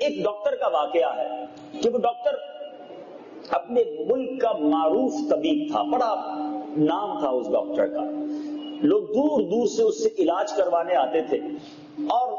ایک ڈاکٹر کا واقعہ ہے کہ وہ ڈاکٹر اپنے ملک کا معروف طبیب تھا، بڑا نام تھا اس ڈاکٹر کا، لوگ دور دور سے اس سے علاج کروانے آتے تھے، اور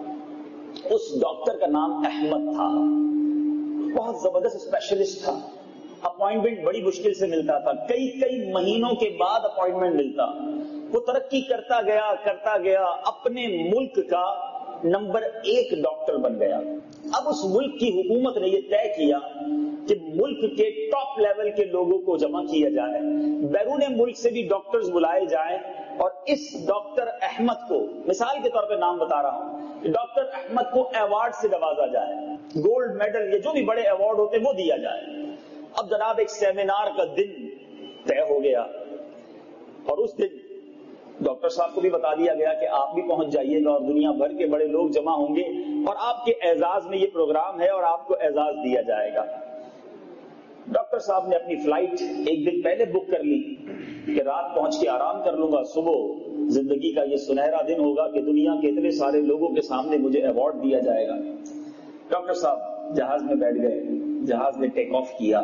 اس ڈاکٹر کا نام احمد تھا، بہت زبردست اسپیشلسٹ تھا، اپوائنٹمنٹ بڑی مشکل سے ملتا تھا، کئی مہینوں کے بعد اپوائنٹمنٹ ملتا، وہ ترقی کرتا گیا، اپنے ملک کا نمبر 1 ڈاکٹر بن گیا۔ اب اس ملک کی حکومت نے یہ طے کیا کہ ملک کے ٹاپ لیول کے لوگوں کو جمع کیا جائے، بیرون ملک سے بھی ڈاکٹرز بلائے جائیں، اور اس ڈاکٹر احمد کو، مثال کے طور پہ نام بتا رہا ہوں، کہ ڈاکٹر احمد کو ایوارڈ سے نوازا جائے، گولڈ میڈل یا جو بھی بڑے ایوارڈ ہوتے ہیں وہ دیا جائے۔ اب جناب ایک سیمینار کا دن طے ہو گیا، اور اس دن ڈاکٹر صاحب کو بھی بتا دیا گیا کہ آپ بھی پہنچ جائیے گا، اور دنیا بھر کے بڑے لوگ جمع ہوں گے، اور آپ کے اعزاز میں یہ پروگرام ہے اور آپ کو اعزاز دیا جائے گا۔ ڈاکٹر صاحب نے اپنی فلائٹ ایک دن پہلے بک کر لی کہ رات پہنچ کے آرام کر لوں گا، صبح زندگی کا یہ سنہرا دن ہوگا کہ دنیا کے اتنے سارے لوگوں کے سامنے مجھے ایوارڈ دیا جائے گا۔ ڈاکٹر صاحب جہاز میں بیٹھ گئے، جہاز نے ٹیک آف کیا۔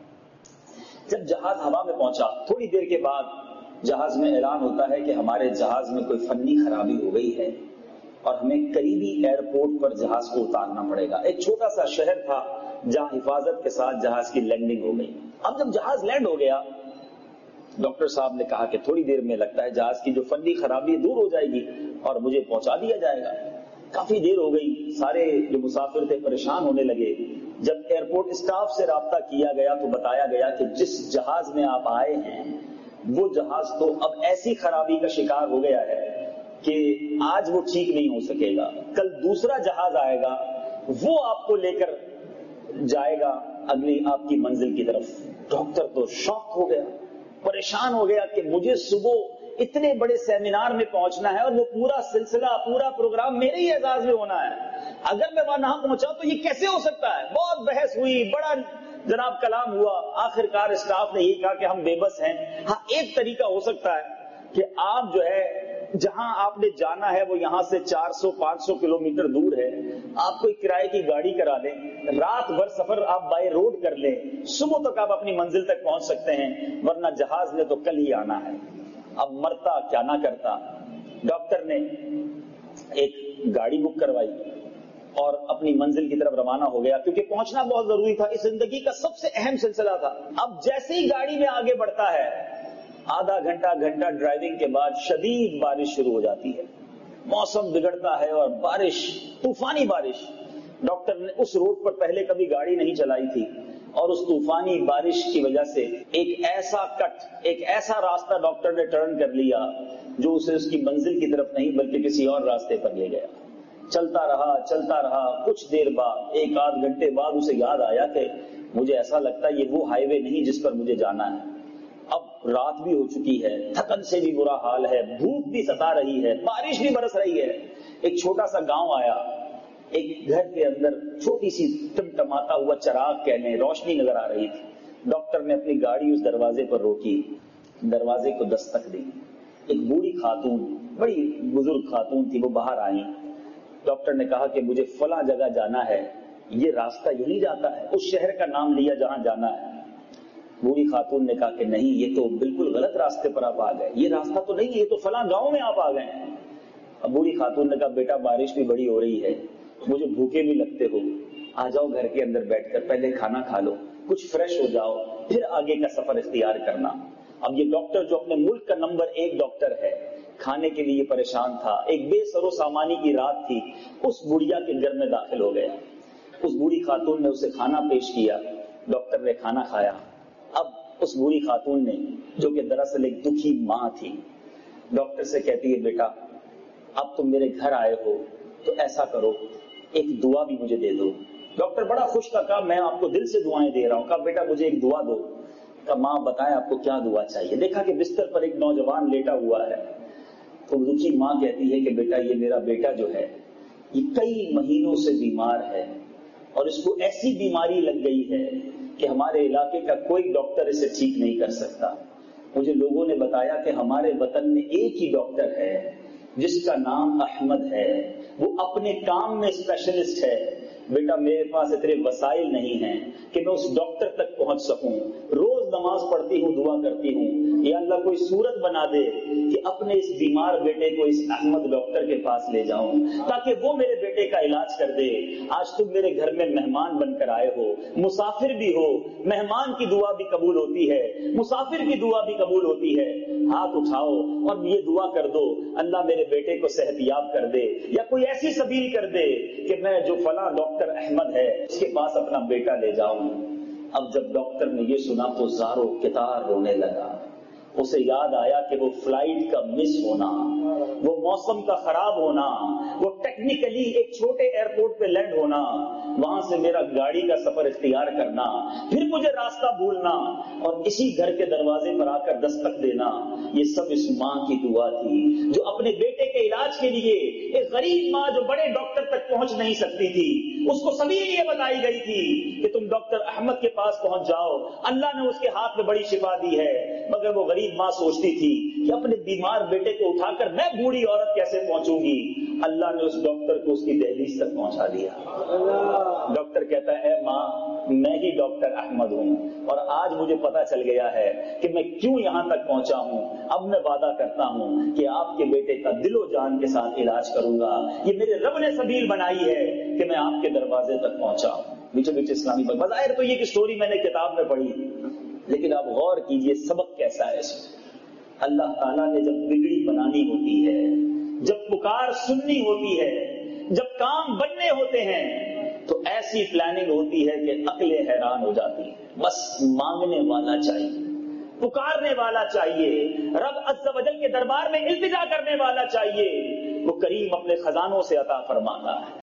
جب جہاز ہوا میں پہنچا، تھوڑی دیر کے بعد جہاز میں اعلان ہوتا ہے کہ ہمارے جہاز میں کوئی فنی خرابی ہو گئی ہے اور ہمیں قریبی ایئرپورٹ پر جہاز کو اتارنا پڑے گا۔ ایک چھوٹا سا شہر تھا جہاں حفاظت کے ساتھ جہاز کی لینڈنگ ہو گئی۔ اب جب جہاز لینڈ ہو گیا، ڈاکٹر صاحب نے کہا کہ تھوڑی دیر میں لگتا ہے جہاز کی جو فنی خرابی دور ہو جائے گی اور مجھے پہنچا دیا جائے گا۔ کافی دیر ہو گئی، سارے جو مسافر تھے پریشان ہونے لگے۔ جب ایئرپورٹ اسٹاف سے رابطہ کیا گیا تو بتایا گیا کہ جس جہاز میں آپ آئے ہیں وہ جہاز تو اب ایسی خرابی کا شکار ہو گیا ہے کہ آج وہ ٹھیک نہیں ہو سکے گا، کل دوسرا جہاز آئے گا، وہ آپ کو لے کر جائے گا اگلی آپ کی منزل کی طرف۔ ڈاکٹر تو شاک ہو گیا، پریشان ہو گیا کہ مجھے صبح اتنے بڑے سیمینار میں پہنچنا ہے اور وہ پورا سلسلہ، پورا پروگرام میرے ہی اعزاز میں ہونا ہے، اگر میں وہاں پہنچا تو یہ کیسے ہو سکتا ہے؟ بہت بحث ہوئی، بڑا جناب کلام ہوا، آخر کار اسٹاف نے یہ کہا کہ ہم بے بس ہیں۔ ہاں ایک طریقہ ہو سکتا ہے کہ آپ جو ہے جہاں آپ نے جانا ہے وہ یہاں سے 400-500 کلومیٹر دور ہے، آپ کوئی کرائے کی گاڑی کرا لیں، رات بھر سفر آپ بائی روڈ کر لیں، صبح تک آپ اپنی منزل تک پہنچ سکتے ہیں، ورنہ جہاز نے تو کل ہی آنا ہے۔ اب مرتا کیا نہ کرتا، ڈاکٹر نے ایک گاڑی بک کروائی اور اپنی منزل کی طرف روانہ ہو گیا، کیونکہ پہنچنا بہت ضروری تھا، اس زندگی کا سب سے اہم سلسلہ تھا۔ اب جیسے ہی گاڑی میں آگے بڑھتا ہے، آدھا گھنٹہ ڈرائیونگ کے بعد شدید بارش شروع ہو جاتی ہے، موسم بگڑتا ہے اور بارش، طوفانی بارش۔ ڈاکٹر نے اس روڈ پر پہلے کبھی گاڑی نہیں چلائی تھی، اور اس طوفانی بارش کی وجہ سے ایک ایسا راستہ ڈاکٹر نے ٹرن کر لیا جو اسے اس کی منزل کی طرف نہیں بلکہ کسی اور راستے پر لے گیا۔ چلتا رہا، کچھ دیر بعد، 1-8 گھنٹے بعد اسے یاد آیا کہ مجھے ایسا لگتا ہے یہ وہ ہائی وے نہیں جس پر مجھے جانا ہے۔ اب رات بھی ہو چکی ہے، تھکن سے بھی برا حال ہے، بھوک بھی ستا رہی ہے، بارش بھی برس رہی ہے۔ ایک چھوٹا سا گاؤں آیا، ایک گھر کے اندر چھوٹی سی ٹمٹماتا ہوا چراغ کہنے روشنی نظر آ رہی تھی۔ ڈاکٹر نے اپنی گاڑی اس دروازے پر روکی، دروازے کو دستک دی۔ ایک بوڑھی خاتون، بڑی بزرگ خاتون تھی، وہ باہر آئی۔ ڈاکٹر نے کہا کہ مجھے فلاں جگہ جانا ہے، یہ راستہ یہی جاتا ہے؟ اس شہر کا نام لیا جہاں جانا ہے۔ بوڑھی خاتون نے کہا کہ نہیں، یہ تو بالکل غلط راستے پر آپ آ گئے، یہ راستہ تو نہیں، یہ تو فلاں گاؤں میں آپ آ گئے ہیں۔ اب بوڑھی خاتون نے کہا بیٹا بارش بھی بڑی ہو رہی ہے، مجھے بھوکے بھی لگتے ہو، آ جاؤ گھر کے اندر بیٹھ کر پہلے کھانا کھا لو، کچھ فریش ہو جاؤ، پھر آگے کا سفر اختیار کرنا۔ اب یہ ڈاکٹر جو اپنے ملک کا نمبر 1 ڈاکٹر ہے، کھانے کے لیے پریشان تھا، ایک بے سر و سامانی کی رات تھی، اس بڑھیا کے گھر میں داخل ہو گیا۔ اس بوڑھی خاتون نے اسے کھانا پیش کیا، ڈاکٹر نے کھانا کھایا۔ اب اس بوڑھی خاتون نے، جو کہ دراصل ایک دکھی ماں تھی، ڈاکٹر سے کہتی ہے بیٹا اب تم میرے گھر آئے ہو تو ایسا کرو، ایک دعا بھی مجھے دے دو۔ ڈاکٹر بڑا خوش تھا، کہا میں آپ کو دل سے دعائیں دے رہا ہوں۔ کہا بیٹا مجھے ایک دعا دو۔ کہا ماں بتائیں آپ کو کیا دعا چاہیے؟ دیکھا کہ بستر پر ایک نوجوان لیٹا ہوا ہے، تو دکھی ماں کہتی ہے کہ بیٹا یہ میرا بیٹا جو ہے یہ کئی مہینوں سے بیمار ہے، اور اس کو ایسی بیماری لگ گئی ہے کہ ہمارے علاقے کا کوئی ڈاکٹر اسے ٹھیک نہیں کر سکتا۔ مجھے لوگوں نے بتایا کہ ہمارے وطن میں ایک ہی ڈاکٹر ہے جس کا نام احمد ہے، وہ اپنے کام میں اسپیشلسٹ ہے، بیٹا میرے پاس اتنے وسائل نہیں ہیں کہ میں اس ڈاکٹر تک پہنچ سکوں. روز نماز پڑھتی ہوں, دعا کرتی ہوں, یا اللہ کوئی صورت بنا دے کہ اپنے اس بیمار بیٹے کو اس احمد ڈاکٹر کے پاس لے جاؤں تاکہ وہ میرے بیٹے کا علاج کر دے. آج تم میرے گھر میں مہمان بن کر آئے ہو, مسافر بھی ہو, مہمان کی دعا بھی قبول ہوتی ہے, مسافر کی دعا بھی قبول ہوتی ہے. ہاتھ اٹھاؤ اور یہ دعا کر دو, اللہ میرے بیٹے کو صحت یاب کر دے, یا کوئی ایسی سبیل کر دے کہ میں جو فلاں ڈاکٹر احمد ہے اس کے پاس اپنا بیٹا لے جاؤں. اب جب ڈاکٹر نے یہ سنا تو زارو کتار رونے لگا. اسے یاد آیا کہ وہ فلائٹ کا مس ہونا, وہ موسم کا خراب ہونا, وہ ٹیکنیکلی ایک چھوٹے ایئرپورٹ پہ لینڈ ہونا, وہاں سے میرا گاڑی کا سفر اختیار کرنا, پھر مجھے راستہ بھولنا اور اسی گھر کے دروازے پر آ کر دستک دینا, یہ سب اس ماں کی دعا تھی جو اپنے بیٹے کے علاج کے لیے ایک غریب ماں جو بڑے ڈاکٹر تک پہنچ نہیں سکتی تھی, اس کو سبیل یہ بتائی گئی تھی کہ تم ڈاکٹر احمد کے پاس پہنچ جاؤ, اللہ نے اس کے ہاتھ میں بڑی شفا دی ہے. مگر وہ غریب ماں سوچتی تھی کہ اپنے بیمار بیٹے کو اٹھا کر میں بوڑھی عورت کیسے پہنچوں گی. اللہ نے اس ڈاکٹر کو اس کی دہلیز تک پہنچا دیا. ڈاکٹر کہتا ہے اے ماں, میں ہی ڈاکٹر احمد ہوں اور آج مجھے پتا چل گیا ہے کہ میں کیوں یہاں تک پہنچا ہوں. اب میں وعدہ کرتا ہوں کہ آپ کے بیٹے کا دل و جان کے ساتھ علاج کروں گا. یہ میرے رب نے سبیل بنائی ہے کہ میں آپ کے دروازے تک پہنچا ہوں. بیچو بیچ اسلامی پر بظاہر تو یہ سٹوری میں نے کتاب میں پڑھی, لیکن آپ غور کیجئے سبق کیسا ہے اس میں. اللہ تعالیٰ نے جب بگڑی بنانی ہوتی ہے, جب پکار سننی ہوتی ہے, جب کام بننے ہوتے ہیں تو ایسی پلاننگ ہوتی ہے کہ عقلیں حیران ہو جاتی ہیں. بس مانگنے والا چاہیے, پکارنے والا چاہیے, رب عز و جل کے دربار میں التجا کرنے والا چاہیے. وہ کریم اپنے خزانوں سے عطا فرماتا ہے.